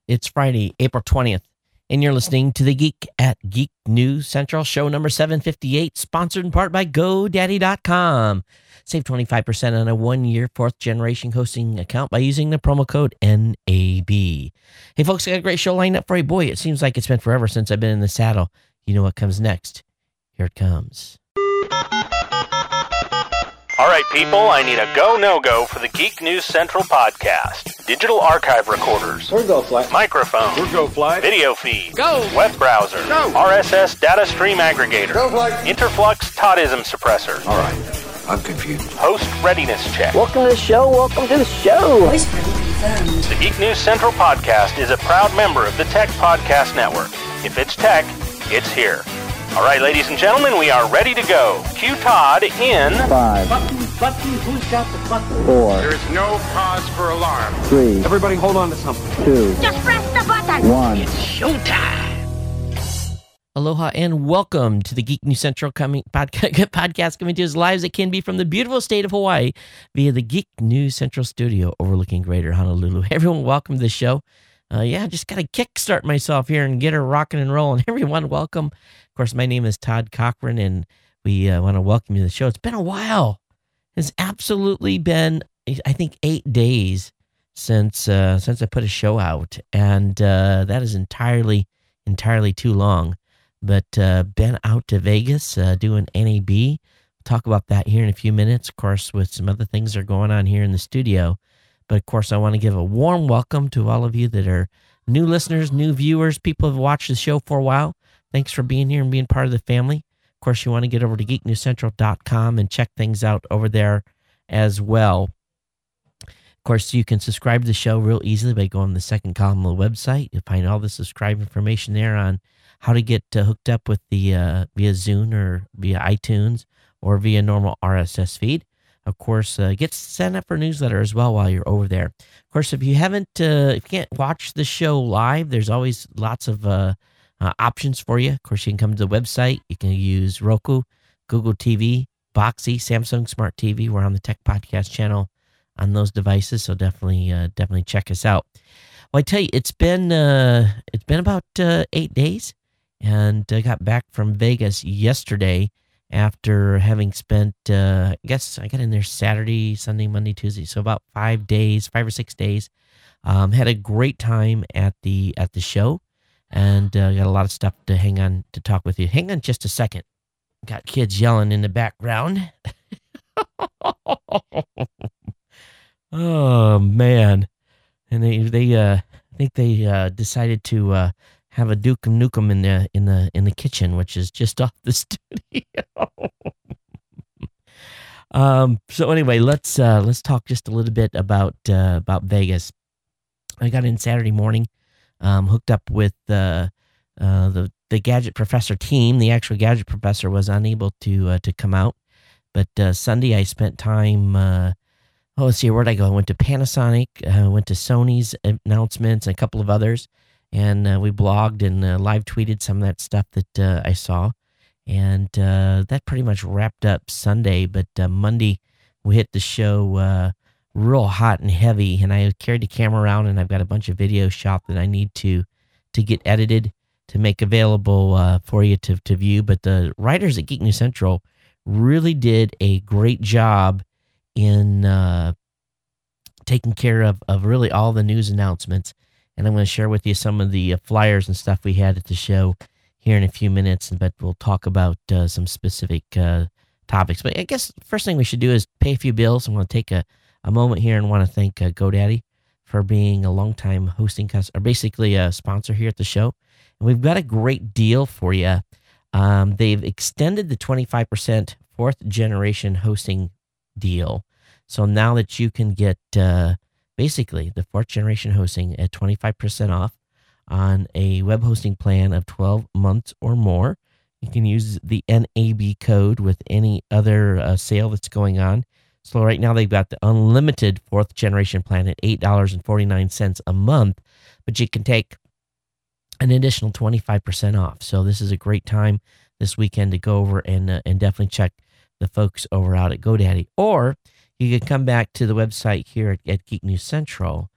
It's Friday, April 20th, and you're listening to The Geek at Geek News Central, show number 758, sponsored in part by GoDaddy.com. Save 25% on a one-year fourth-generation hosting account by using the promo code NAB. Hey, folks, I got a great show lined up for you. Boy, it seems like it's been forever since I've been in the saddle. You know what comes next. Here it comes. All right, people, I need a go, no-go for the Geek News Central podcast. Digital archive recorders. We're Go Flight. Microphone. We're Go Flight. Video feed. Go. Web browser. Go. RSS data stream aggregator. Go Flight. Interflux Toddism suppressor. All right, I'm confused. Host readiness check. Welcome to the show. Welcome to the show. Voice ready confirmed. The Geek News Central podcast is a proud member of the Tech Podcast Network. If it's tech, it's here. All right, ladies and gentlemen, we are ready to go. Cue Todd in 5, Button, who's got the button? 4, There is no cause for alarm. 3, Everybody hold on to something. 2, Just press the button. 1. Aloha and welcome to the Geek News Central podcast coming to us live as it can be from the beautiful state of Hawaii via the Geek News Central studio overlooking Greater Honolulu. Everyone, welcome to the show. Just got to kickstart myself here and get her rocking and rolling. Everyone, welcome. Of course, my name is Todd Cochran, and we want to welcome you to the show. It's been a while. It's absolutely been, I think, 8 days since I put a show out, and that is entirely too long. But been out to Vegas doing NAB. We'll talk about that here in a few minutes, of course, with some other things that are going on here in the studio. But, of course, I want to give a warm welcome to all of you that are new listeners, new viewers, people who have watched the show for a while. Thanks for being here and being part of the family. Of course, you want to get over to geeknewscentral.com and check things out over there as well. Of course, you can subscribe to the show real easily by going to the second column of the website. You'll find all the subscribe information there on how to get hooked up with the via Zune or via iTunes or via normal RSS feed. Of course, get signed up for a newsletter as well while you're over there. Of course, if you can't watch the show live, there's always lots of options for you. Of course, you can come to the website. You can use Roku, Google TV, Boxee, Samsung Smart TV. We're on the Tech Podcast channel on those devices, so definitely check us out. Well, I tell you, it's been about 8 days, and I got back from Vegas yesterday after having spent, I guess I got in there Saturday, Sunday, Monday, Tuesday, so about 5 or 6 days. Had a great time at the show, and got a lot of stuff to talk with you. Hang on just a second. Got kids yelling in the background. Oh man! And they I think they decided to have a Duke Nukem in the kitchen, which is just off the studio. So anyway, let's talk just a little bit about Vegas. I got in Saturday morning, hooked up with the Gadget Professor team. The actual Gadget Professor was unable to come out, but Sunday I spent time. Let's see, where'd I go? I went to Panasonic, went to Sony's announcements, and a couple of others. And we blogged and live tweeted some of that stuff that I saw. And that pretty much wrapped up Sunday. But Monday, we hit the show real hot and heavy. And I carried the camera around, and I've got a bunch of video shot that I need to get edited to make available for you to view. But the writers at Geek News Central really did a great job in taking care of really all the news announcements. And I'm going to share with you some of the flyers and stuff we had at the show here in a few minutes, but we'll talk about some specific topics. But I guess the first thing we should do is pay a few bills. I want to take a moment here and want to thank GoDaddy for being a longtime hosting customer, or basically a sponsor here at the show. And we've got a great deal for you. They've extended the 25% fourth generation hosting deal. So now that you can get basically the fourth generation hosting at 25% off on a web hosting plan of 12 months or more. You can use the NAB code with any other sale that's going on. So right now they've got the unlimited fourth generation plan at $8.49 a month, but you can take an additional 25% off. So this is a great time this weekend to go over and definitely check the folks over out at GoDaddy. Or you can come back to the website here at Geek News Central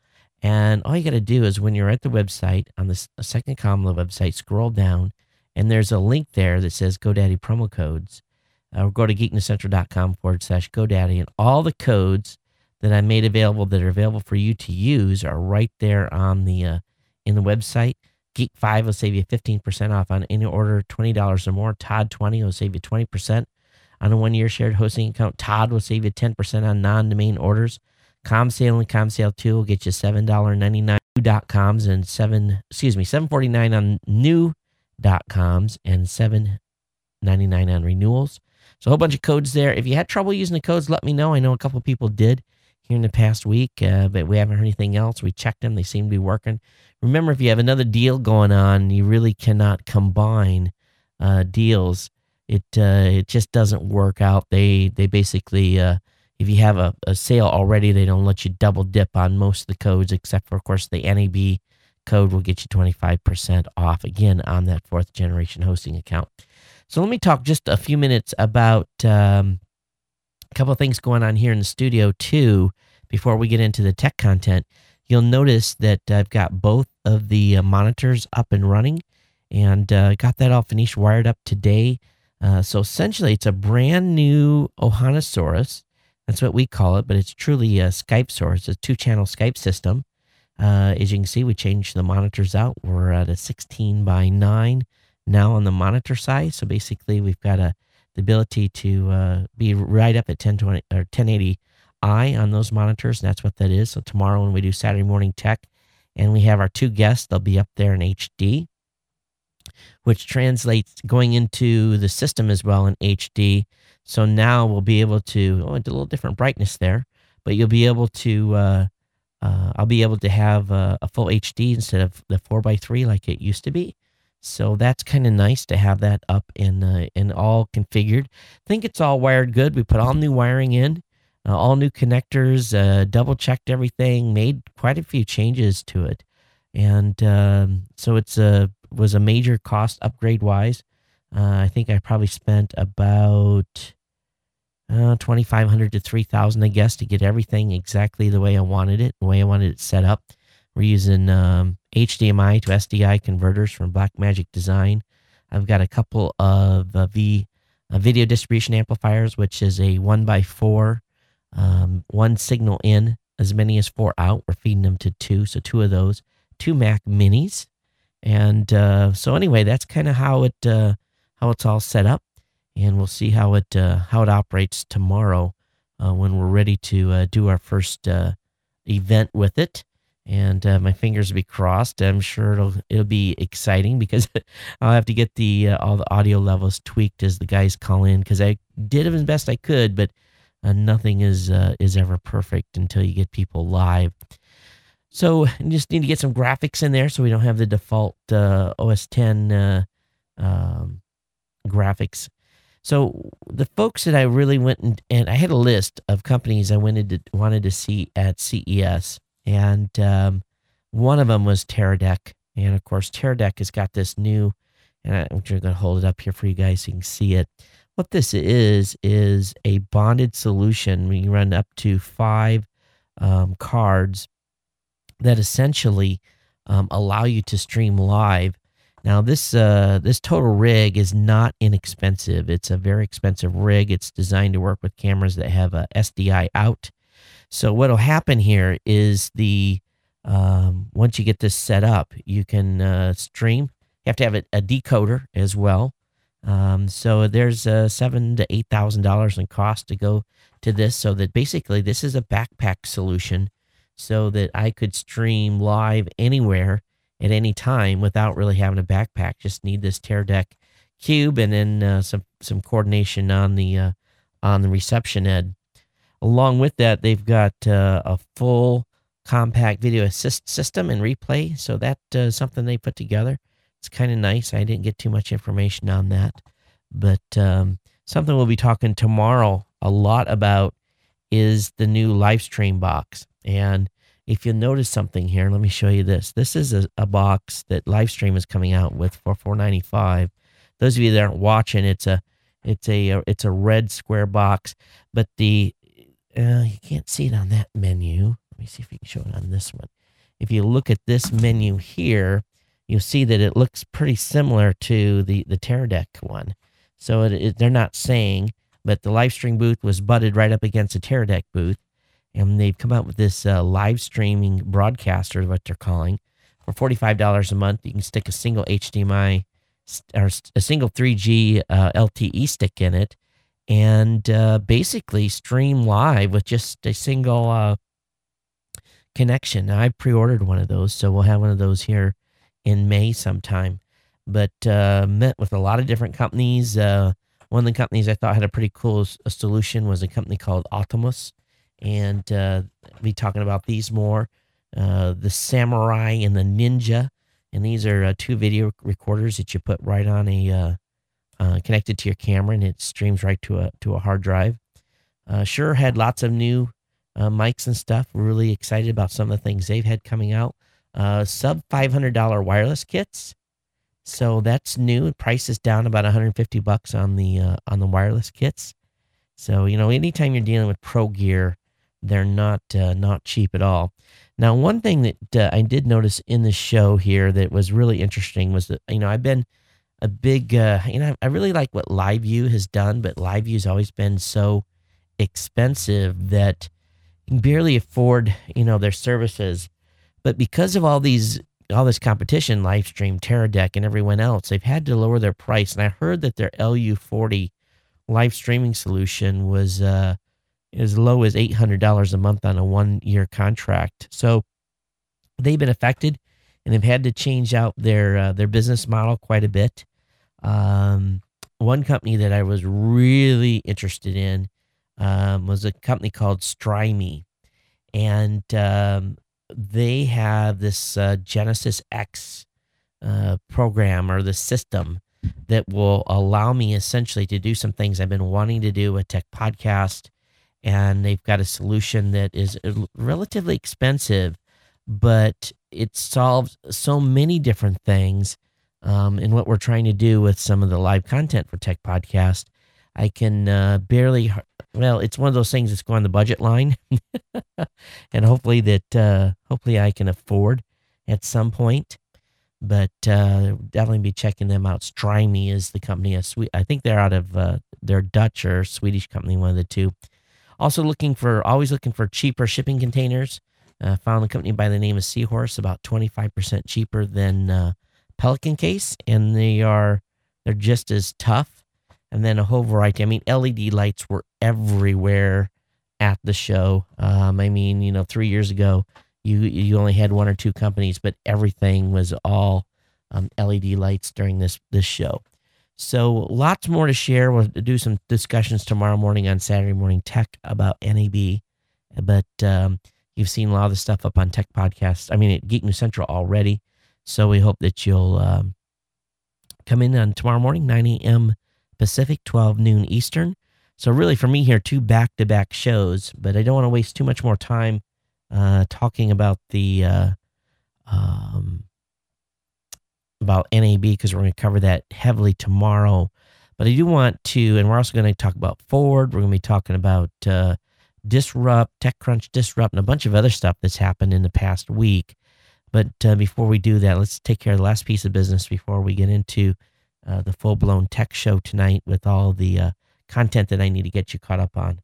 And all you got to do is when you're at the website, on the second column of the website, scroll down, and there's a link there that says GoDaddy promo codes. Or go to geeknewscentral.com/GoDaddy, and all the codes that I made available that are available for you to use are right there on the in the website. Geek5 will save you 15% off on any order $20 or more. Todd20 will save you 20% on a 1-year shared hosting account. Todd will save you 10% on non-domain orders. ComSale and ComSale 2 will get you $7.99 .coms and $7.49 on new.coms and $7.99 on renewals. So a whole bunch of codes there. If you had trouble using the codes, let me know. I know a couple of people did here in the past week, but we haven't heard anything else. We checked them. They seem to be working. Remember, if you have another deal going on, you really cannot combine deals. It just doesn't work out. They basically, if you have a sale already, they don't let you double dip on most of the codes, except for, of course, the NAB code will get you 25% off, again, on that 4th generation hosting account. So let me talk just a few minutes about a couple of things going on here in the studio, too, before we get into the tech content. You'll notice that I've got both of the monitors up and running, and got that all finished, wired up today. So essentially, it's a brand new Ohanasaurus. That's what we call it, but it's truly a Skype source. It's a 2-channel Skype system. As you can see, we changed the monitors out. We're at a 16:9 now on the monitor size. So basically, we've got the ability to be right up at 1020 or 1080i on those monitors. And that's what that is. So tomorrow when we do Saturday Morning Tech and we have our 2 guests, they'll be up there in HD, which translates going into the system as well in HD. So now we'll be able to, it's a little different brightness there, but you'll be able to, I'll be able to have a full HD instead of the 4x3 like it used to be. So that's kind of nice to have that up and all configured. I think it's all wired good. We put all new wiring in, all new connectors, double checked everything, made quite a few changes to it. And so it's was a major cost upgrade wise. I think I probably spent about $2,500 to $3,000, I guess, to get everything exactly the way I wanted it, the way I wanted it set up. We're using HDMI to SDI converters from Blackmagic Design. I've got a couple of video distribution amplifiers, which is a 1x4, 1 signal in, as many as 4 out. We're feeding them to 2, so 2 of those, 2 Mac Minis. And so anyway, that's kind of how it's all set up, and we'll see how it operates tomorrow when we're ready to do our first event with it. And my fingers will be crossed. I'm sure it'll be exciting because I'll have to get all the audio levels tweaked as the guys call in, because I did it as best I could, but nothing is ever perfect until you get people live. So you just need to get some graphics in there so we don't have the default OS X graphics. So the folks that I really went and I had a list of companies I wanted to see at CES, and one of them was Teradek. And of course, Teradek has got this new, and I'm going to hold it up here for you guys so you can see it. What this is a bonded solution. We run up to 5 cards that essentially allow you to stream live. Now, this total rig is not inexpensive. It's a very expensive rig. It's designed to work with cameras that have a SDI out. So what will happen here is once you get this set up, you can stream. You have to have a decoder as well. So there's $7,000 to $8,000 in cost to go to this. So that basically this is a backpack solution, so that I could stream live anywhere at any time without really having a backpack. Just need this Teradek cube and then some coordination on the reception end. Along with that, they've got a full compact video assist system and replay. So that's something they put together. It's kind of nice. I didn't get too much information on that, but something we'll be talking tomorrow a lot about is the new Livestream box. And if you notice something here, let me show you this. This is a box that Livestream is coming out with for $495. Those of you that aren't watching, it's a red square box, but you can't see it on that menu. Let me see if you can show it on this one. if you look at this menu here, you'll see that it looks pretty similar to the Teradek one. So they're not saying, but the Livestream booth was butted right up against the Teradek booth, and they've come out with this live streaming broadcaster, what they're calling, for $45 a month. You can stick a single HDMI or a single 3G LTE stick in it, and basically stream live with just a single connection. Now, I pre-ordered one of those, so we'll have one of those here in May sometime. But met with a lot of different companies. One of the companies I thought had a pretty cool solution was a company called Optimus, and I'll be talking about these more. The Samurai and the Ninja, and these are two video recorders that you put right on a connected to your camera, and it streams right to a hard drive. Shure had lots of new mics and stuff. We're really excited about some of the things they've had coming out. Sub $500 wireless kits. So that's new. Price is down about $150 on the wireless kits. So, anytime you're dealing with pro gear, they're not cheap at all. Now, one thing that I did notice in the show here that was really interesting was that, I've been a big, I really like what LiveView has done, but LiveView's always been so expensive that you can barely afford, their services. But because of all this competition, Livestream, Teradek, and everyone else, they've had to lower their price. And I heard that their LU40 live streaming solution was as low as $800 a month on a 1-year contract. So they've been affected, and they've had to change out their business model quite a bit. One company that I was really interested in was a company called Strymie, and they have this Genesis X program, or the system that will allow me essentially to do some things I've been wanting to do with Tech Podcast. And they've got a solution that is relatively expensive, but it solves so many different things in what we're trying to do with some of the live content for Tech Podcast. I can it's one of those things that's going on the budget line, and hopefully I can afford at some point. But definitely be checking them out. Strymie is the company. I think they're out of they're Dutch or Swedish company, one of the two. Also always looking for cheaper shipping containers. Found a company by the name of Seahorse, about 25% cheaper than Pelican Case, and they're just as tough. And then a whole variety. LED lights were everywhere at the show. 3 years ago, you only had one or two companies, but everything was all LED lights during this show. So lots more to share. We'll do some discussions tomorrow morning on Saturday Morning Tech about NAB. But you've seen a lot of the stuff up on Tech Podcasts. At Geek News Central already. So we hope that you'll come in on tomorrow morning, 9 a.m. Pacific, 12 noon Eastern. So really for me here, 2 back-to-back shows. But I don't want to waste too much more time talking about about NAB, because we're going to cover that heavily tomorrow. But I do want to, and we're also going to talk about Ford. We're going to be talking about Disrupt, TechCrunch Disrupt, and a bunch of other stuff that's happened in the past week. But before we do that, let's take care of the last piece of business before we get into the full-blown tech show tonight with all the content that I need to get you caught up on.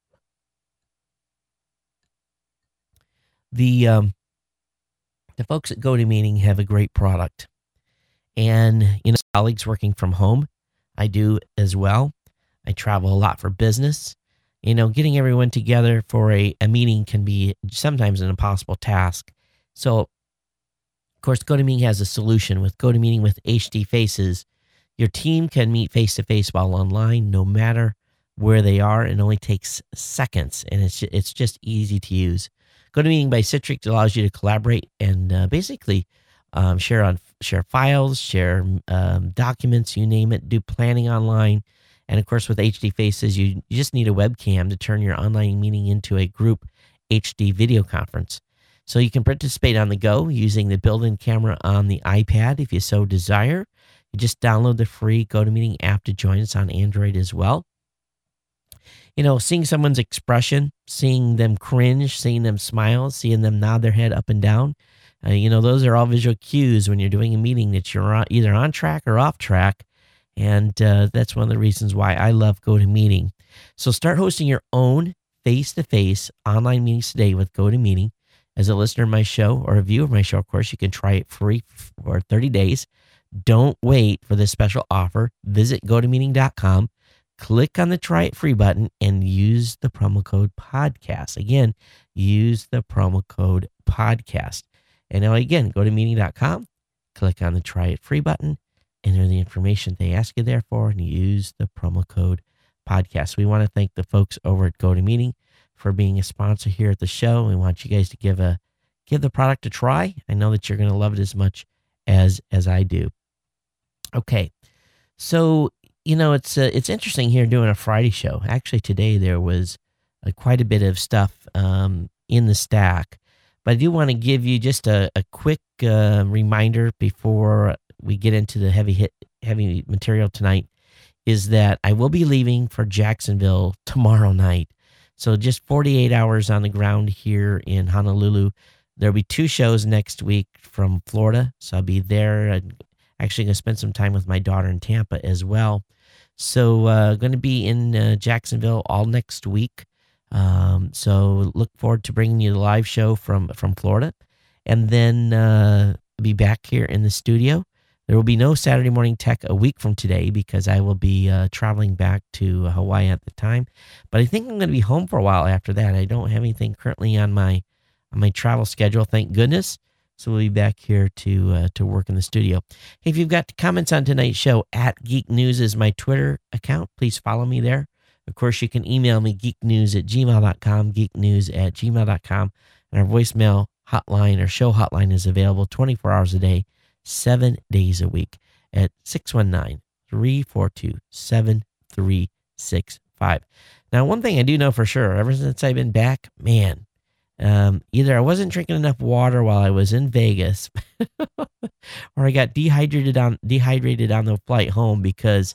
The folks at GoToMeeting have a great product. And, colleagues working from home, I do as well. I travel a lot for business. Getting everyone together for a meeting can be sometimes an impossible task. So, of course, GoToMeeting has a solution. With GoToMeeting with HD Faces, your team can meet face-to-face while online, no matter where they are. It only takes seconds, and it's just easy to use. GoToMeeting by Citrix allows you to collaborate and basically share files, share documents, you name it, do planning online. And of course, with HD Faces, you just need a webcam to turn your online meeting into a group HD video conference. So you can participate on the go using the built-in camera on the iPad if you so desire. You just download the free GoToMeeting app to join us on Android as well. Seeing someone's expression, seeing them cringe, seeing them smile, seeing them nod their head up and down, Those are all visual cues when you're doing a meeting that you're either on track or off track. And that's one of the reasons why I love GoToMeeting. So start hosting your own face-to-face online meetings today with GoToMeeting. As a listener of my show or a viewer of my show, of course, you can try it free for 30 days. Don't wait for this special offer. Visit GoToMeeting.com, click on the Try It Free button, and use the promo code podcast. Again, use the promo code podcast. And now, again, go to GoToMeeting.com, click on the Try It Free button, enter the information they ask you there for, and use the promo code podcast. We want to thank the folks over at GoToMeeting for being a sponsor here at the show. We want you guys to give the product a try. I know that you're going to love it as much as I do. Okay, so it's interesting here doing a Friday show. Actually, today there was quite a bit of stuff in the stack, but I do want to give you just a quick reminder before we get into the heavy material tonight. Is that I will be leaving for Jacksonville tomorrow night. So just 48 hours on the ground here in Honolulu. There'll be 2 shows next week from Florida. So I'll be there. I'm actually going to spend some time with my daughter in Tampa as well. So going to be in Jacksonville all next week. So look forward to bringing you the live show from Florida. And then be back here in the studio. There will be no Saturday Morning Tech a week from today because I will be traveling back to Hawaii at the time. But I think I'm going to be home for a while after that. I don't have anything currently on my travel schedule, thank goodness. So we'll be back here to work in the studio. Hey, if you've got comments on tonight's show, @Geek News is my Twitter account. Please follow me there. Of course, you can email me, geeknews@gmail.com, geeknews@gmail.com. And our voicemail hotline or show hotline is available 24 hours a day, 7 days a week at 619-342-7365. Now, one thing I do know for sure, ever since I've been back, man, either I wasn't drinking enough water while I was in Vegas or I got dehydrated on the flight home because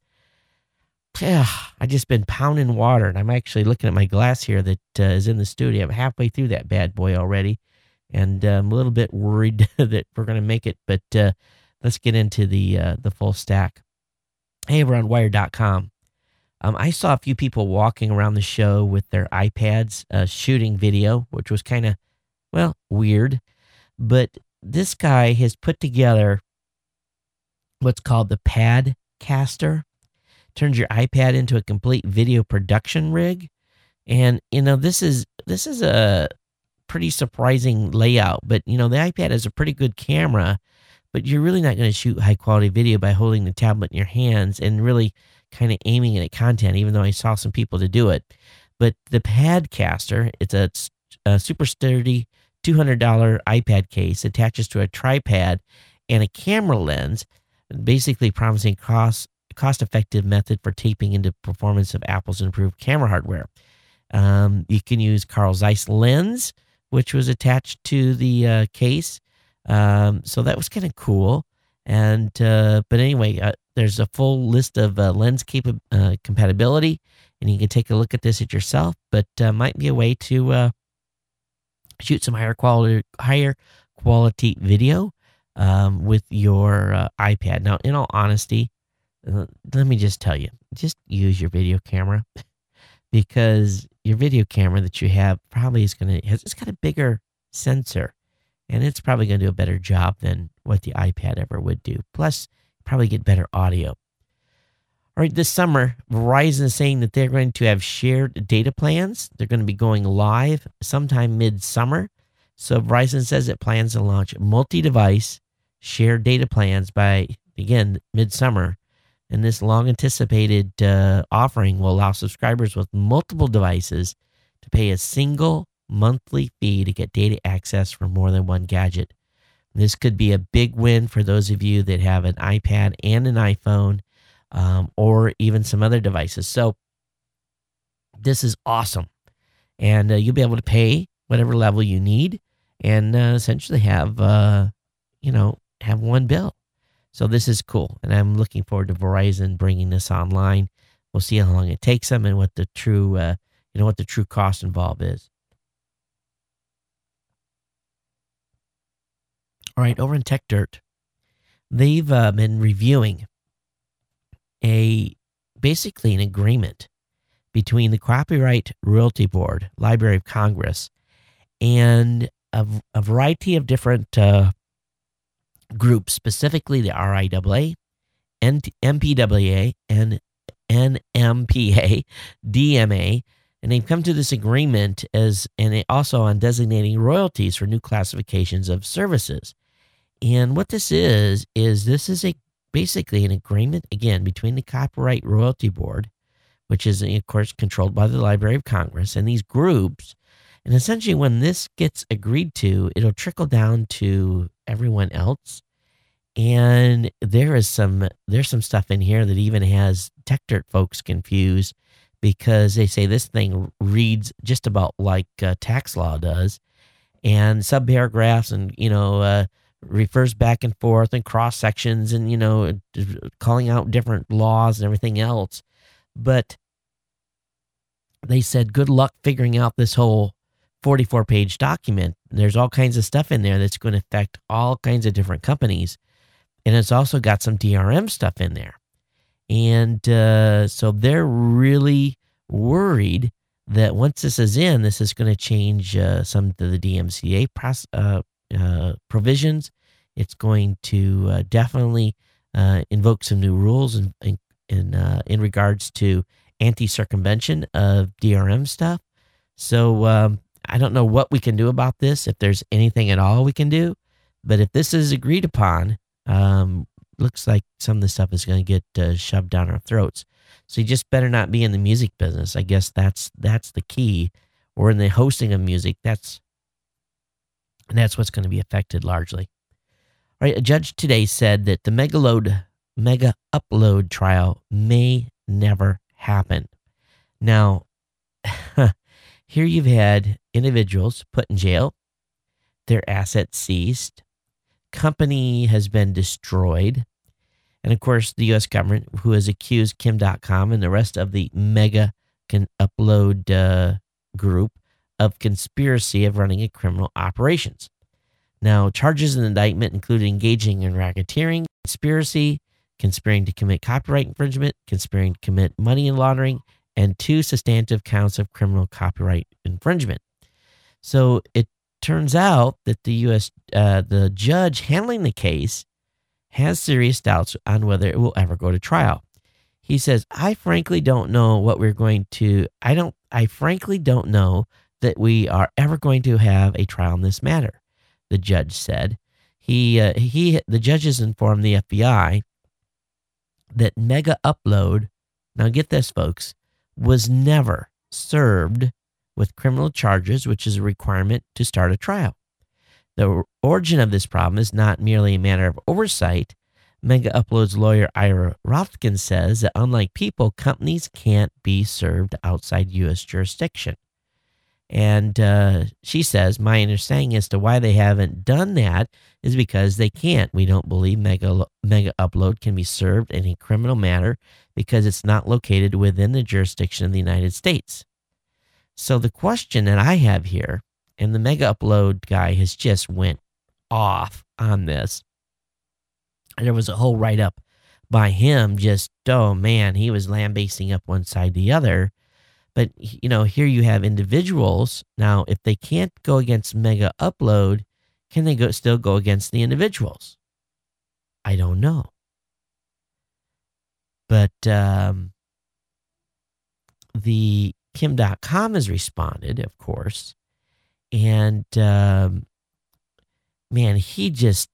I just been pounding water. And I'm actually looking at my glass here that is in the studio. I'm halfway through that bad boy already. And I'm a little bit worried that we're going to make it, but let's get into the full stack. Hey, we're on Wired.com. I saw a few people walking around the show with their iPads shooting video, which was kind of, weird. But this guy has put together what's called the Padcaster. Turns your iPad into a complete video production rig. And, this is a pretty surprising layout, but the iPad has a pretty good camera, but you're really not going to shoot high quality video by holding the tablet in your hands and really kind of aiming it at content, even though I saw some people to do it. But the Padcaster, it's a super sturdy $200 iPad case, attaches to a tripod and a camera lens, basically promising cost-effective method for taping into performance of Apple's improved camera hardware. You can use Carl Zeiss lens, which was attached to the case. So that was kind of cool. And but anyway, there's a full list of lens compatibility, and you can take a look at this at yourself. But might be a way to shoot some higher quality video with your iPad. Now, in all honesty, let me just tell you, just use your video camera because your video camera that you have probably it's got a bigger sensor, and it's probably going to do a better job than what the iPad ever would do. Plus, probably get better audio. All right, this summer, Verizon is saying that they're going to have shared data plans. They're going to be going live sometime mid-summer. So Verizon says it plans to launch multi-device shared data plans by, again, mid-summer. And this long-anticipated offering will allow subscribers with multiple devices to pay a single monthly fee to get data access for more than one gadget. This could be a big win for those of you that have an iPad and an iPhone, or even some other devices. So this is awesome. And you'll be able to pay whatever level you need and essentially have one bill. So this is cool, and I'm looking forward to Verizon bringing this online. We'll see how long it takes them and what the true, cost involved is. All right, over in Tech Dirt, they've been reviewing basically an agreement between the Copyright Royalty Board, Library of Congress, and a variety of different groups, specifically the RIAA, MPWA, and NMPA, DMA, and they've come to this agreement also on designating royalties for new classifications of services. And what this is basically an agreement, again, between the Copyright Royalty Board, which is, of course, controlled by the Library of Congress, and these groups. And essentially, when this gets agreed to, it'll trickle down to everyone else. And there's some stuff in here that even has Tech Dirt folks confused, because they say this thing reads just about like tax law does, and subparagraphs, and refers back and forth and cross sections, and calling out different laws and everything else. But they said, good luck figuring out this whole 44-page document. There's all kinds of stuff in there that's going to affect all kinds of different companies. And it's also got some DRM stuff in there. And so they're really worried that once this is in, this is going to change some of the DMCA provisions. It's going to definitely invoke some new rules in regards to anti-circumvention of DRM stuff. So I don't know what we can do about this, if there's anything at all we can do. But if this is agreed upon, looks like some of the stuff is going to get shoved down our throats. So you just better not be in the music business. I guess that's the key. Or in the hosting of music, that's what's going to be affected largely. All right, a judge today said that the Mega Upload trial may never happen. Now, here you've had individuals put in jail, their assets seized, company has been destroyed, and of course the U.S. government, who has accused Kim.com and the rest of the Mega Upload group of conspiracy of running a criminal operations. Now, charges in the indictment include engaging in racketeering, conspiracy, conspiring to commit copyright infringement, conspiring to commit money laundering, and 2 substantive counts of criminal copyright infringement. So it turns out that the judge handling the case has serious doubts on whether it will ever go to trial. He says, I frankly don't know I frankly don't know that we are ever going to have a trial in this matter, the judge said. The judge has informed the FBI that Mega Upload, now get this folks, was never served with criminal charges, which is a requirement to start a trial. The origin of this problem is not merely a matter of oversight. Mega Upload's lawyer Ira Rothkin says that unlike people, companies can't be served outside U.S. jurisdiction. And she says, my understanding as to why they haven't done that is because they can't. We don't believe Mega Upload can be served in a criminal matter because it's not located within the jurisdiction of the United States. So the question that I have here, and the Mega Upload guy has just went off on this. And there was a whole write-up by him, just, oh man, he was lambasting up one side the other. But, here you have individuals. Now, if they can't go against Mega Upload, can they still go against the individuals? I don't know. But the Kim.com has responded, of course. And, man, he just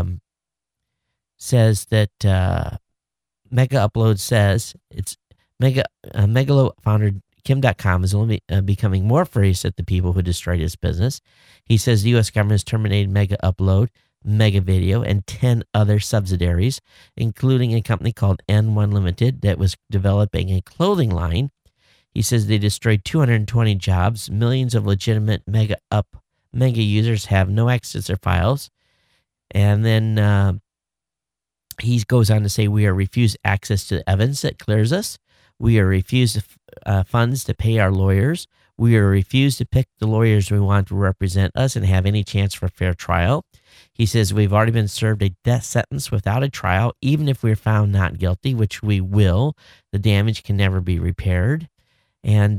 says that Mega Upload says it's Megalo founder Kim.com is only becoming more furious at the people who destroyed his business. He says the U.S. government has terminated Mega Upload, Mega Video, and 10 other subsidiaries, including a company called N1 Limited that was developing a clothing line. He says they destroyed 220 jobs. Millions of legitimate Mega users have no access to their files. And then he goes on to say, we are refused access to the evidence that clears us. We are refused funds to pay our lawyers. We are refused to pick the lawyers we want to represent us and have any chance for a fair trial. He says, we've already been served a death sentence without a trial, even if we're found not guilty, which we will. The damage can never be repaired. And,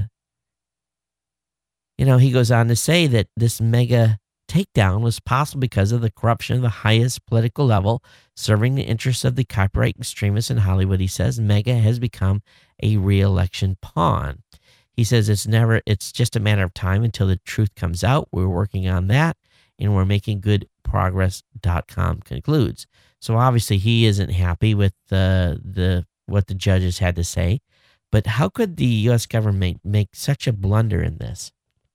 he goes on to say that this mega takedown was possible because of the corruption of the highest political level, serving the interests of the copyright extremists in Hollywood. He says mega has become a re-election pawn. He says it's just a matter of time until the truth comes out. We're working on that, and we're making good progress.com concludes. So obviously he isn't happy with what the judges had to say. But how could the U.S. government make such a blunder in this?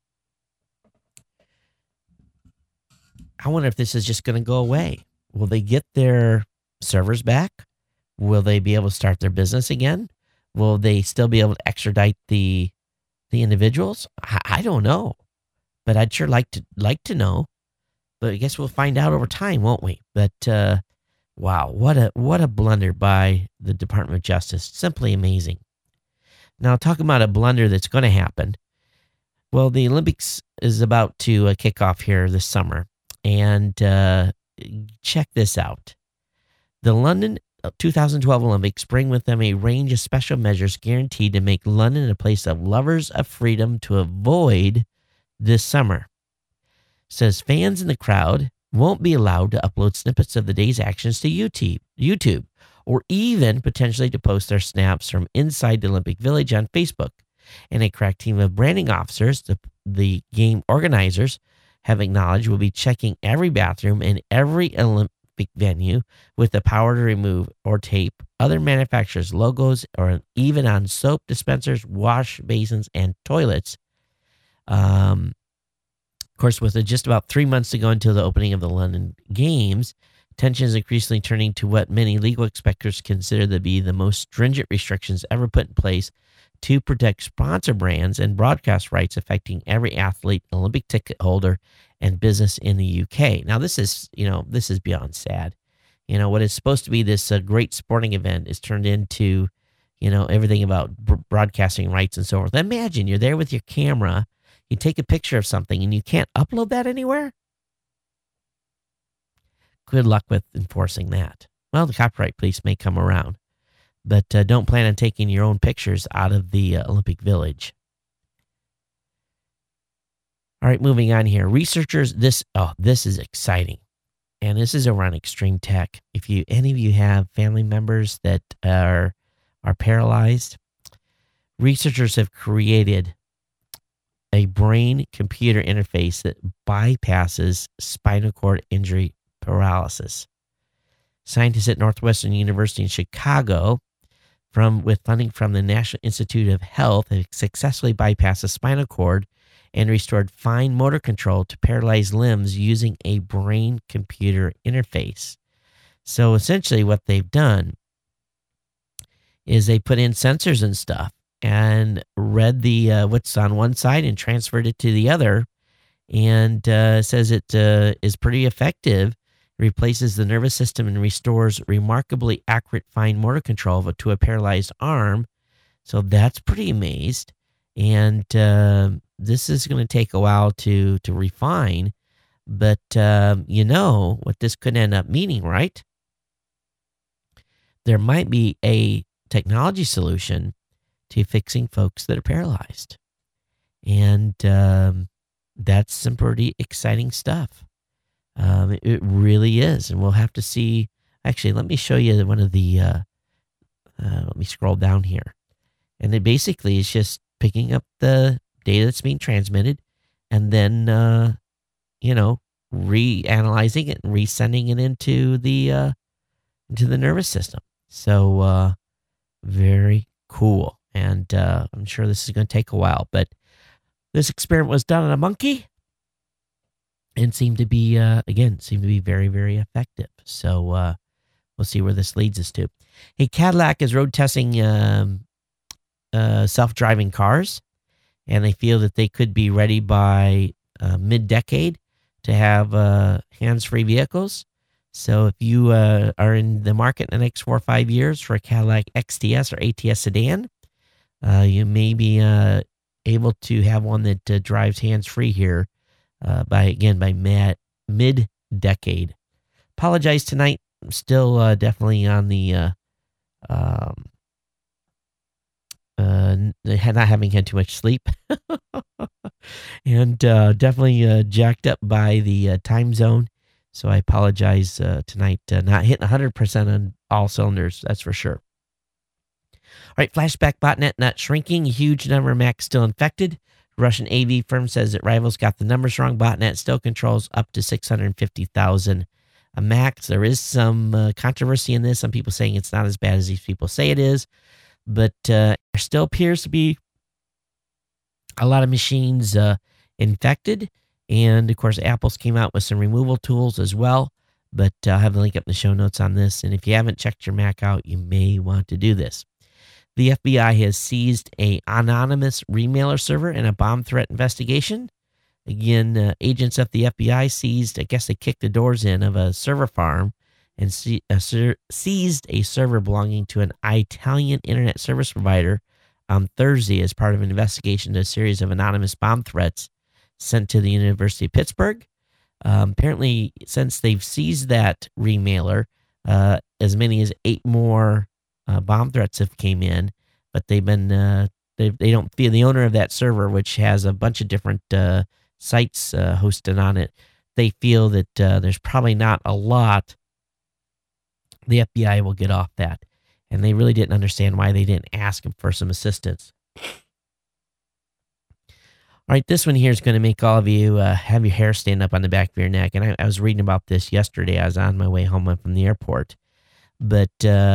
I wonder if this is just going to go away. Will they get their servers back? Will they be able to start their business again? Will they still be able to extradite the individuals? I don't know, but I'd sure like to know. But I guess we'll find out over time, won't we? But wow, what a blunder by the Department of Justice! Simply amazing. Now, talking about a blunder that's going to happen. Well, the Olympics is about to kick off here this summer. And check this out. The London 2012 Olympics bring with them a range of special measures guaranteed to make London a place of lovers of freedom to avoid this summer. Says fans in the crowd won't be allowed to upload snippets of the day's actions to YouTube, or even potentially to post their snaps from inside the Olympic Village on Facebook. And a crack team of branding officers, the game organizers, have acknowledged will be checking every bathroom in every Olympic venue with the power to remove or tape other manufacturers' logos, or even on soap dispensers, wash basins, and toilets. Of course, with just about 3 months to go until the opening of the London Games, attention is increasingly turning to what many legal experts consider to be the most stringent restrictions ever put in place to protect sponsor brands and broadcast rights affecting every athlete, Olympic ticket holder, and business in the UK. Now, this is beyond sad. What is supposed to be this great sporting event is turned into, everything about broadcasting rights and so forth. Imagine you're there with your camera, you take a picture of something, and you can't upload that anywhere? Good luck with enforcing that. Well, the copyright police may come around. But don't plan on taking your own pictures out of the Olympic Village. All right, moving on here. Researchers, this is exciting. And this is over on Extreme Tech. If any of you have family members that are paralyzed, researchers have created a brain-computer interface that bypasses spinal cord injury paralysis. Scientists at Northwestern University in Chicago, with funding from the National Institute of Health, have successfully bypassed the spinal cord and restored fine motor control to paralyzed limbs using a brain-computer interface. So essentially what they've done is they put in sensors and stuff and read the what's on one side and transferred it to the other, and says it is pretty effective. Replaces the nervous system and restores remarkably accurate fine motor control to a paralyzed arm. So that's pretty amazing. And this is going to take a while to refine. But what this could end up meaning, right? There might be a technology solution to fixing folks that are paralyzed. And that's some pretty exciting stuff. It really is. And we'll have to see. Actually, let me show you one of the, let me scroll down here. And it basically is just picking up the data that's being transmitted and then, reanalyzing it and resending it into the nervous system. So, very cool. And I'm sure this is going to take a while, but this experiment was done on a monkey and seemed to be very, very effective. So we'll see where this leads us to. Hey, Cadillac is road testing self-driving cars, and they feel that they could be ready by mid-decade to have hands-free vehicles. So if you are in the market in the next 4 or 5 years for a Cadillac XTS or ATS sedan, you may be able to have one that drives hands-free here by mid-decade. decade. Apologize tonight. I'm still definitely on the not having had too much sleep, and definitely jacked up by the time zone. So I apologize tonight, not hitting 100% on all cylinders, that's for sure. All right, flashback botnet not shrinking. Huge number of Macs still infected. Russian AV firm says that rivals got the numbers wrong. Botnet still controls up to 650,000 Macs. There is some controversy in this. Some people saying it's not as bad as these people say it is. But there still appears to be a lot of machines infected. And, of course, Apple's came out with some removal tools as well. But I'll have a link up in the show notes on this. And if you haven't checked your Mac out, you may want to do this. The FBI has seized an anonymous remailer server in a bomb threat investigation. Again, agents at the FBI seized, I guess they kicked the doors in of a server farm and seized a server belonging to an Italian internet service provider on Thursday as part of an investigation into a series of anonymous bomb threats sent to the University of Pittsburgh. Apparently, since they've seized that remailer, as many as 8 more bomb threats have came in, but they've been they don't feel the owner of that server, which has a bunch of different sites hosted on it. They feel that there's probably not a lot the FBI will get off that, and they really didn't understand why they didn't ask him for some assistance. All right, this one here is going to make all of you have your hair stand up on the back of your neck, and I was reading about this yesterday. I was on my way home from the airport, but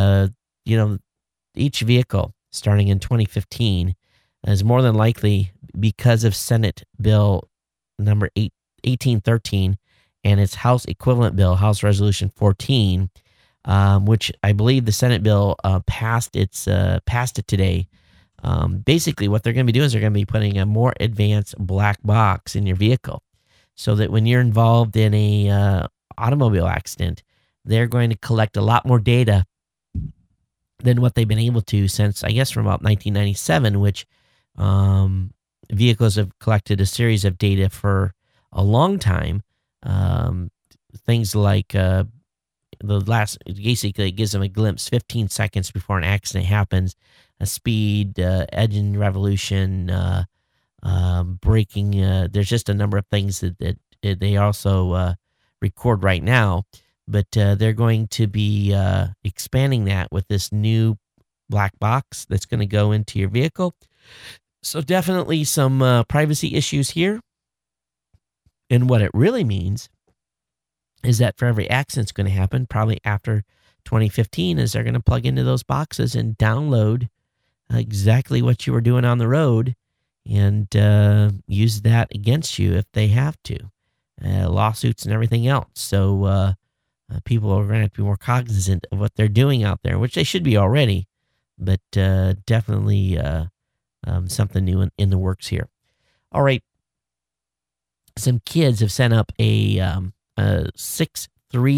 each vehicle starting in 2015 is more than likely, because of Senate Bill number 1813 and its House equivalent bill, House Resolution 14, which I believe the Senate bill passed it today. Basically, what they're going to be doing is they're going to be putting a more advanced black box in your vehicle, so that when you're involved in a automobile accident, they're going to collect a lot more data than what they've been able to since, I guess, from about 1997, which vehicles have collected a series of data for a long time. Things like basically it gives them a glimpse 15 seconds before an accident happens, a speed, engine revolution, braking. There's just a number of things that they also record right now. But they're going to be expanding that with this new black box that's going to go into your vehicle. So definitely some privacy issues here. And what it really means is that for every accident that's going to happen, probably after 2015, is they're going to plug into those boxes and download exactly what you were doing on the road and use that against you if they have to. Lawsuits and everything else. So people are going to have to be more cognizant of what they're doing out there, which they should be already, but definitely something new in the works here. All right. Some kids have sent up a 6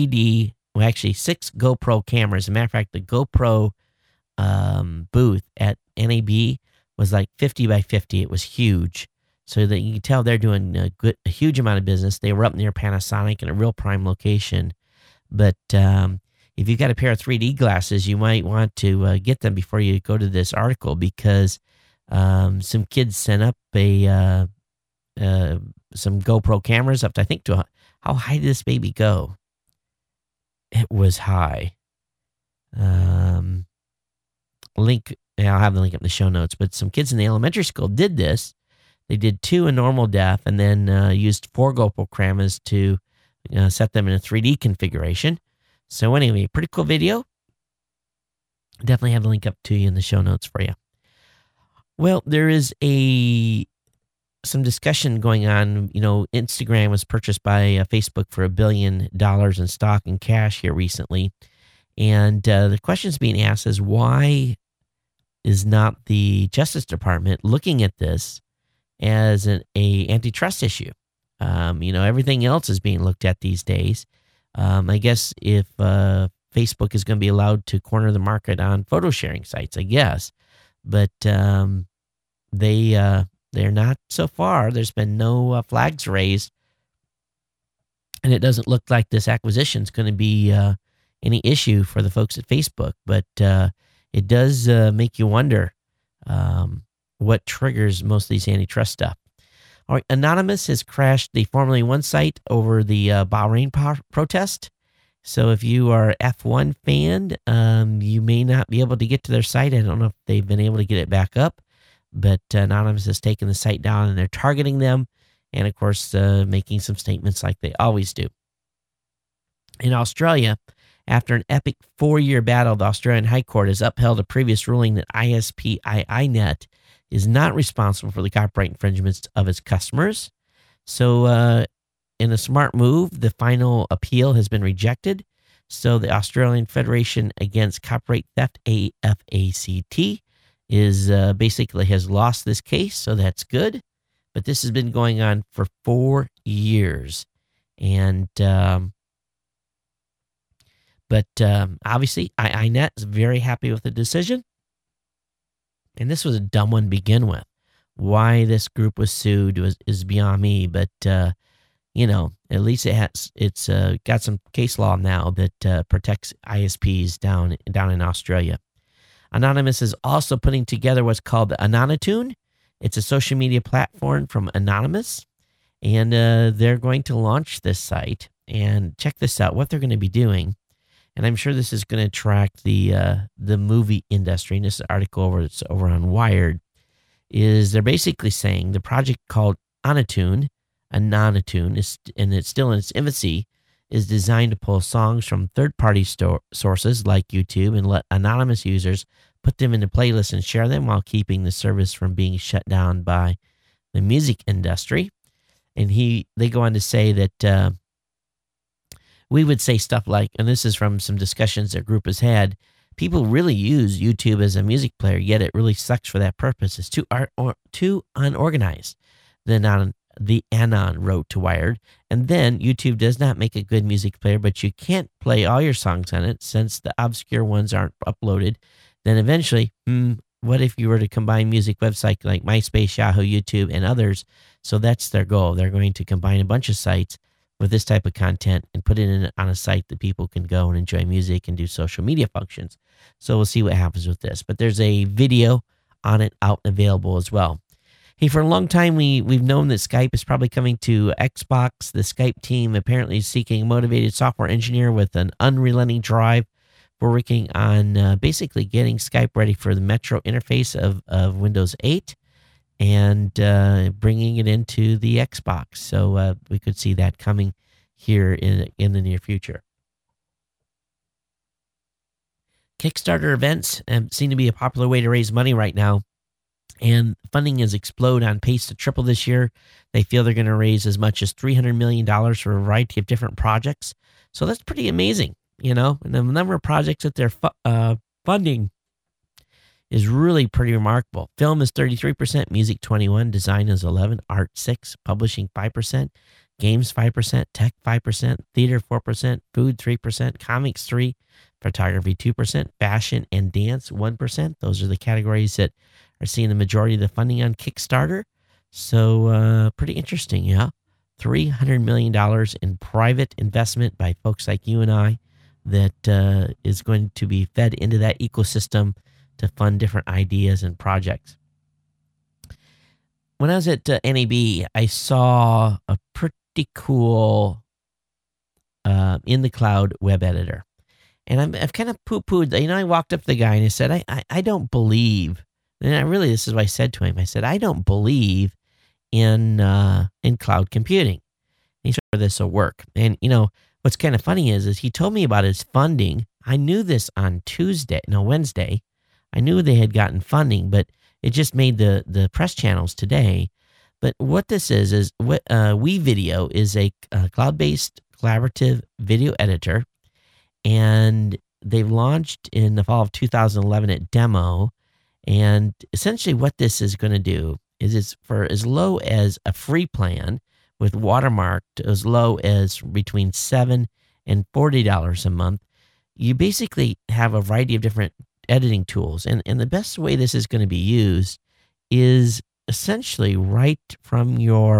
GoPro cameras. As a matter of fact, the GoPro booth at NAB was like 50 by 50. It was huge. So that you can tell they're doing a huge amount of business. They were up near Panasonic in a real prime location. But if you've got a pair of 3D glasses, you might want to get them before you go to this article, because some kids sent up some GoPro cameras up to, I think, how high did this baby go? It was high. Link, I'll have the link up in the show notes, but some kids in the elementary school did this. They did 2 in normal depth and then used 4 GoPro cameras to set them in a 3D configuration. So anyway, pretty cool video. Definitely have the link up to you in the show notes for you. Well, there is some discussion going on. Instagram was purchased by Facebook for $1 billion in stock and cash here recently. And the question's being asked is, why is not the Justice Department looking at this as an antitrust issue? Everything else is being looked at these days. I guess if Facebook is going to be allowed to corner the market on photo sharing sites, I guess. But they're not so far. There's been no flags raised And it doesn't look like this acquisition is going to be any issue for the folks at Facebook, but it does make you wonder what triggers most of these antitrust stuff. All right, Anonymous has crashed the Formula One site over the Bahrain protest. So if you are an F1 fan, you may not be able to get to their site. I don't know if they've been able to get it back up, but Anonymous has taken the site down and they're targeting them. And of course, making some statements like they always do. In Australia, after an epic 4-year battle, the Australian High Court has upheld a previous ruling that ISP iiNet is not responsible for the copyright infringements of its customers. So in a smart move, the final appeal has been rejected. So the Australian Federation Against Copyright Theft, AFACT, is basically has lost this case, so that's good. But this has been going on for 4 years. And obviously, iiNet is very happy with the decision. And this was a dumb one to begin with. Why this group was sued is beyond me. But, at least it's got some case law now that protects ISPs down in Australia. Anonymous is also putting together what's called the Anonitune. It's a social media platform from Anonymous. And they're going to launch this site. And check this out, what they're going to be doing. And I'm sure this is going to attract the movie industry. And this article it's over on Wired, is they're basically saying the project called Anonitune, and it's still in its infancy, is designed to pull songs from third-party sources like YouTube and let anonymous users put them into playlists and share them while keeping the service from being shut down by the music industry. And they go on to say that we would say stuff like, and this is from some discussions their group has had, people really use YouTube as a music player, yet it really sucks for that purpose. It's too unorganized. The Anon wrote to Wired. And then YouTube does not make a good music player, but you can't play all your songs on it since the obscure ones aren't uploaded. Then eventually, what if you were to combine music websites like MySpace, Yahoo, YouTube, and others? So that's their goal. They're going to combine a bunch of sites with this type of content and put it on a site that people can go and enjoy music and do social media functions. So we'll see what happens with this. But there's a video on it out and available as well. Hey, for a long time, we've known that Skype is probably coming to Xbox. The Skype team apparently is seeking a motivated software engineer with an unrelenting drive for working on basically getting Skype ready for the Metro interface of Windows 8 and bringing it into the Xbox. So we could see that coming here in the near future. Kickstarter events seem to be a popular way to raise money right now. And funding is explode on pace to triple this year. They feel they're going to raise as much as $300 million for a variety of different projects. So that's pretty amazing, And the number of projects that they're funding is really pretty remarkable. Film is 33%, music 21%, design is 11%, art 6%, publishing 5%, games 5%, tech 5%, theater 4%, food 3%, comics 3%, photography 2%, fashion and dance 1%. Those are the categories that are seeing the majority of the funding on Kickstarter. So pretty interesting, yeah. $300 million in private investment by folks like you and I that is going to be fed into that ecosystem to fund different ideas and projects. When I was at NAB, I saw a pretty cool in the cloud web editor. And I've kind of poo-pooed, I walked up to the guy and I said, I don't believe, and this is what I said to him. I said, I don't believe in cloud computing. And he said, this will work. And, what's kind of funny is he told me about his funding. I knew this on Wednesday. I knew they had gotten funding, but it just made the press channels today. But what this is WeVideo is a cloud-based collaborative video editor, and they've launched in the fall of 2011 at Demo. And essentially what this is going to do is it's for as low as a free plan with watermarked as low as between $7 and $40 a month. You basically have a variety of different editing tools. And the best way this is going to be used is essentially right from your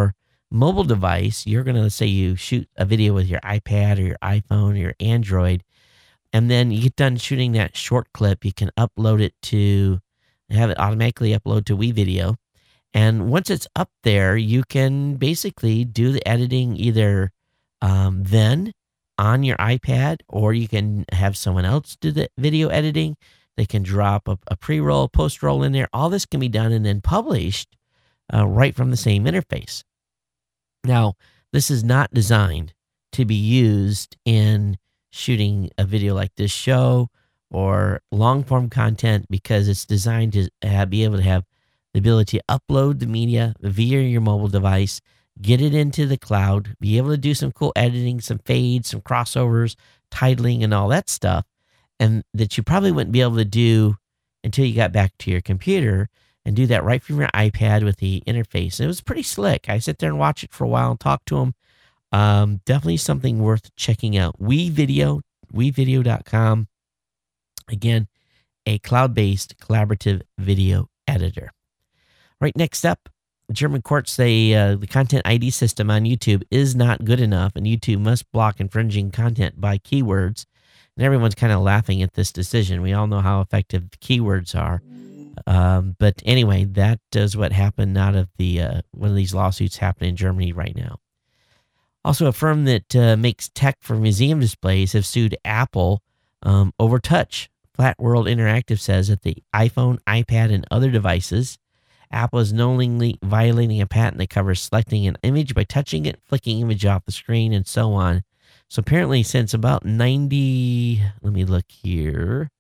mobile device, you're going to, let's say you shoot a video with your iPad or your iPhone or your Android, and then you get done shooting that short clip, you can upload it have it automatically upload to WeVideo. And once it's up there, you can basically do the editing either then on your iPad, or you can have someone else do the video editing. They can drop a pre-roll, post-roll in there. All this can be done and then published right from the same interface. Now, this is not designed to be used in shooting a video like this show or long-form content, because it's designed to be able to have the ability to upload the media via your mobile device, get it into the cloud, be able to do some cool editing, some fades, some crossovers, titling, and all that stuff, and that you probably wouldn't be able to do until you got back to your computer, and do that right from your iPad with the interface. And it was pretty slick. I sit there and watch it for a while and talk to them. Definitely something worth checking out. WeVideo.com. Again, a cloud-based collaborative video editor. Right, next up, German courts say the content ID system on YouTube is not good enough, and YouTube must block infringing content by keywords. And everyone's kind of laughing at this decision. We all know how effective keywords are. But anyway, that is what happened out of the one of these lawsuits happening in Germany right now. Also, a firm that makes tech for museum displays have sued Apple over touch. Flat World Interactive says that the iPhone, iPad, and other devices, Apple is knowingly violating a patent that covers selecting an image by touching it, flicking image off the screen, and so on. So apparently since about 90, let me look here.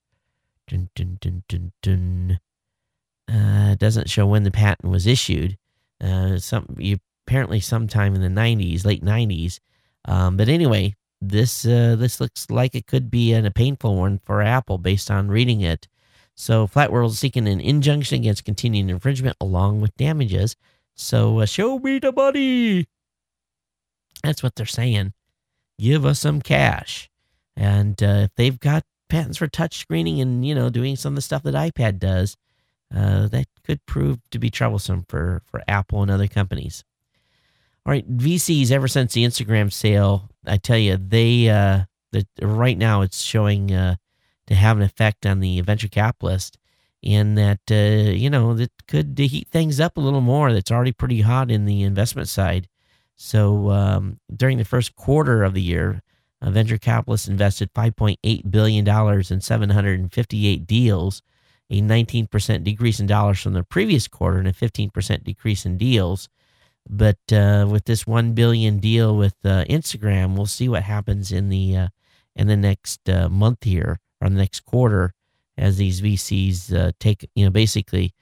It doesn't show when the patent was issued. Apparently sometime in the 90s, late 90s. But anyway, this looks like it could be a painful one for Apple based on reading it. So Flat World is seeking an injunction against continuing infringement along with damages. So show me the money. That's what they're saying. Give us some cash. And if they've got patents for touch screening and, doing some of the stuff that iPad does, that could prove to be troublesome for Apple and other companies. All right, VCs, ever since the Instagram sale, I tell you, right now it's showing to have an effect on the venture capitalist, in that, that could heat things up a little more. That's already pretty hot in the investment side. So during the first quarter of the year, venture capitalists invested $5.8 billion in 758 deals, a 19% decrease in dollars from the previous quarter and a 15% decrease in deals. But with this $1 billion deal with Instagram, we'll see what happens in the next month here, or the next quarter, as these VCs take, basically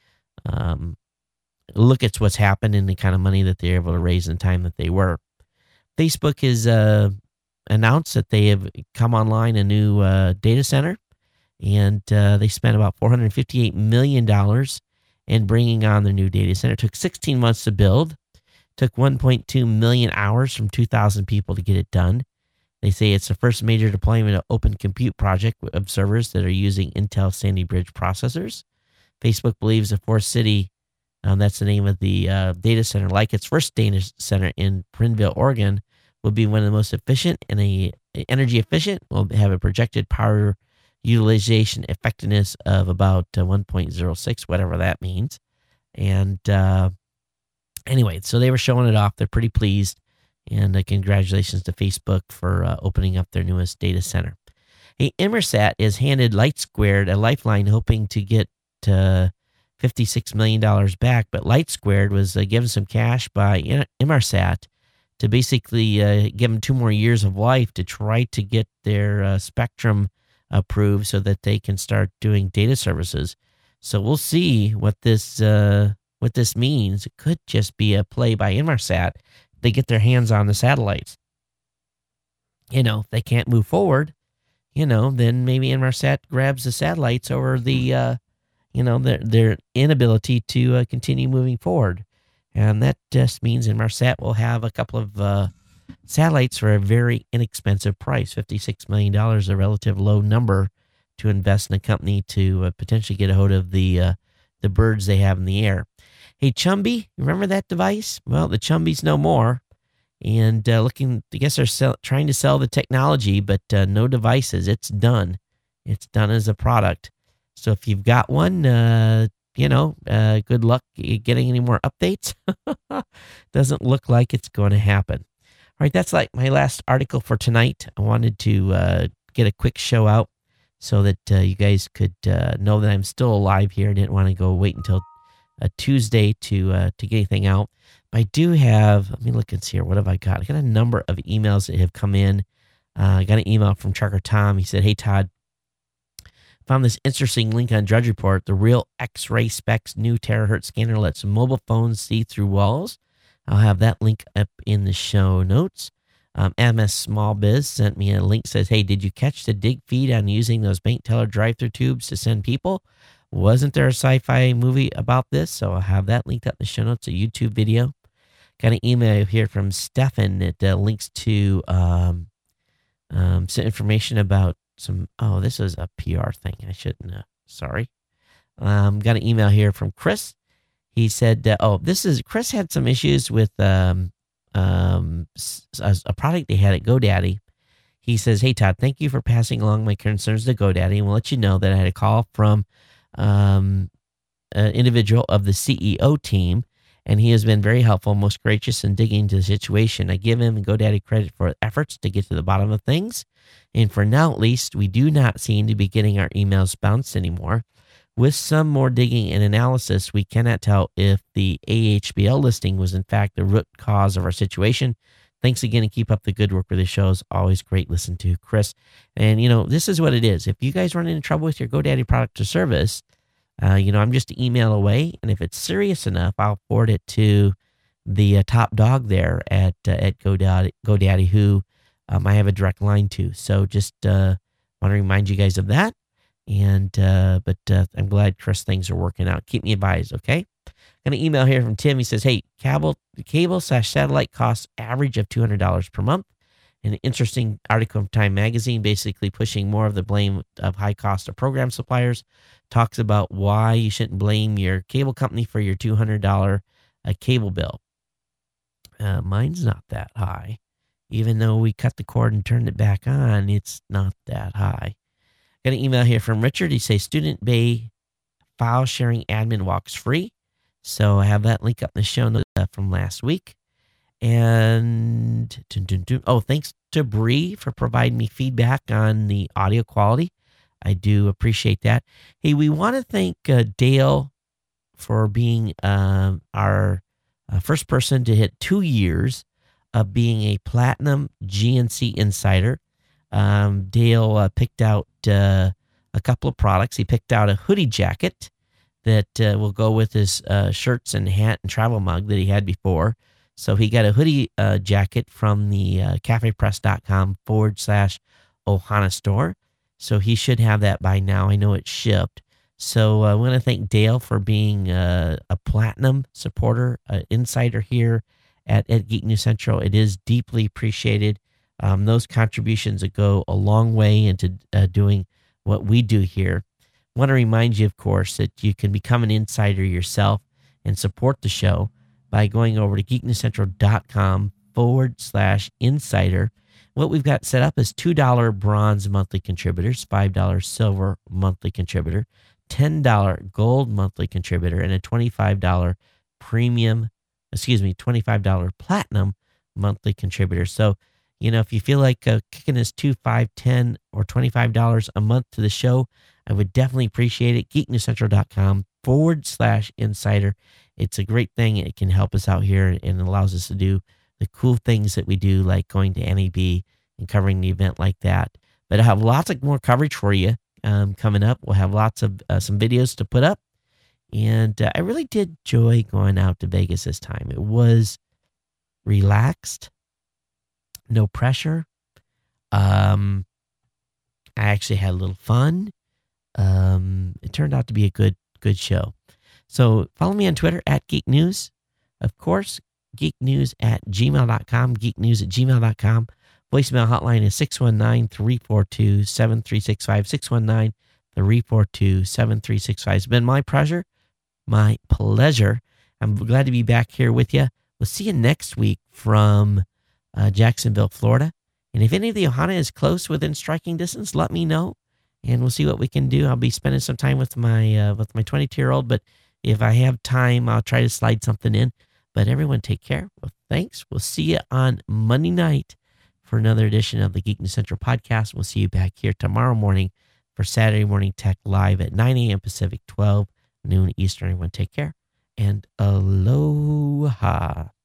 look at what's happened and the kind of money that they're able to raise in the time that they were. Facebook has announced that they have come online a new data center, and they spent about $458 million in bringing on their new data center. It took 16 months to build. Took 1.2 million hours from 2,000 people to get it done. They say it's the first major deployment of Open Compute project of servers that are using Intel Sandy Bridge processors. Facebook believes the Forest City, that's the name of the data center, like its first data center in Prineville, Oregon, will be one of the most efficient and energy efficient. Will have a projected power utilization effectiveness of about 1.06, whatever that means. And anyway, so they were showing it off. They're pretty pleased. And congratulations to Facebook for opening up their newest data center. Hey, Inmarsat is handed LightSquared a lifeline, hoping to get $56 million back. But LightSquared was given some cash by Inmarsat to basically give them 2 more years of life to try to get their spectrum approved so that they can start doing data services. So we'll see what this means. It could just be a play by Inmarsat. They get their hands on the satellites. If they can't move forward, then maybe Inmarsat grabs the satellites over the, their inability to continue moving forward. And that just means Inmarsat will have a couple of satellites for a very inexpensive price. $56 million, a relative low number to invest in a company to potentially get a hold of the birds they have in the air. Hey, Chumby, remember that device? Well, the Chumby's no more. And I guess they're trying to sell the technology, but no devices. It's done. It's done as a product. So if you've got one, good luck getting any more updates. Doesn't look like it's going to happen. All right, that's like my last article for tonight. I wanted to get a quick show out so that you guys could know that I'm still alive here. I didn't want to wait until Tuesday to get anything out. But I do have, let me look and see here. What have I got? I got a number of emails that have come in. I got an email from Trucker Tom. He said, "Hey, Todd, found this interesting link on Drudge Report. The Real X-Ray Specs new terahertz scanner lets mobile phones see through walls." I'll have that link up in the show notes. MS Small Biz sent me a link, says, "Hey, did you catch the dig feed on using those bank teller drive-through tubes to send people? Wasn't there a sci-fi movie about this?" So I'll have that linked up in the show notes, a YouTube video. Got an email here from Stefan that links to some information about this is a PR thing. I shouldn't, sorry. Got an email here from Chris. He said, Chris had some issues with a product they had at GoDaddy. He says, "Hey, Todd, thank you for passing along my concerns to GoDaddy, and we'll let you know that I had a call from an individual of the CEO team, and he has been very helpful, most gracious in digging into the situation. I give him and GoDaddy credit for efforts to get to the bottom of things, and for now at least, we do not seem to be getting our emails bounced anymore. With some more digging and analysis, we cannot tell if the AHBL listing was in fact the root cause of our situation. Thanks again, and keep up the good work with the shows. Always great listen to, Chris." And, this is what it is. If you guys run into trouble with your GoDaddy product or service, I'm just an email away. And if it's serious enough, I'll forward it to the top dog there at GoDaddy, who I have a direct line to. So just want to remind you guys of that. And but I'm glad, Chris, things are working out. Keep me advised, okay? Got an email here from Tim. He says, "Hey, cable/satellite costs average of $200 per month." An interesting article from Time Magazine, basically pushing more of the blame of high cost of program suppliers. Talks about why you shouldn't blame your cable company for your $200 cable bill. Mine's not that high. Even though we cut the cord and turned it back on, it's not that high. Got an email here from Richard. He says, "Student Bay file sharing admin walks free." So I have that link up in the show notes from last week. And thanks to Bree for providing me feedback on the audio quality. I do appreciate that. Hey, we want to thank Dale for being our first person to hit 2 years of being a Platinum GNC Insider. Dale picked out a couple of products. He picked out a hoodie jacket that will go with his shirts and hat and travel mug that he had before. So he got a hoodie jacket from the cafepress.com/Ohana store. So he should have that by now. I know it's shipped. So I want to thank Dale for being a Platinum supporter, insider here at Geek News Central. It is deeply appreciated. Those contributions go a long way into doing what we do here. I want to remind you, of course, that you can become an insider yourself and support the show by going over to geeknewscentral.com/insider. What we've got set up is $2 bronze monthly contributors, $5 silver monthly contributor, $10 gold monthly contributor, and a $25 $25 platinum monthly contributor. So, if you feel like kicking us $2, $5, $10, or $25 a month to the show, I would definitely appreciate it. geeknewscentral.com/insider. It's a great thing. It can help us out here and allows us to do the cool things that we do, like going to NAB and covering the event like that. But I have lots of more coverage for you coming up. We'll have lots of some videos to put up. And I really did enjoy going out to Vegas this time. It was relaxed, no pressure. I actually had a little fun. It turned out to be a good show. So follow me on Twitter at Geek News. Of course, geeknews@gmail.com, geeknews@gmail.com. Voicemail hotline is 619-342-7365, 619-342-7365. It's been my pleasure. I'm glad to be back here with you. We'll see you next week from Jacksonville, Florida. And if any of the Ohana is close within striking distance, let me know, and we'll see what we can do. I'll be spending some time with my 22-year-old, but if I have time, I'll try to slide something in. But everyone, take care. Well, thanks. We'll see you on Monday night for another edition of the Geek News Central podcast. We'll see you back here tomorrow morning for Saturday Morning Tech Live at 9 a.m. Pacific, 12 noon Eastern. Everyone, take care and aloha.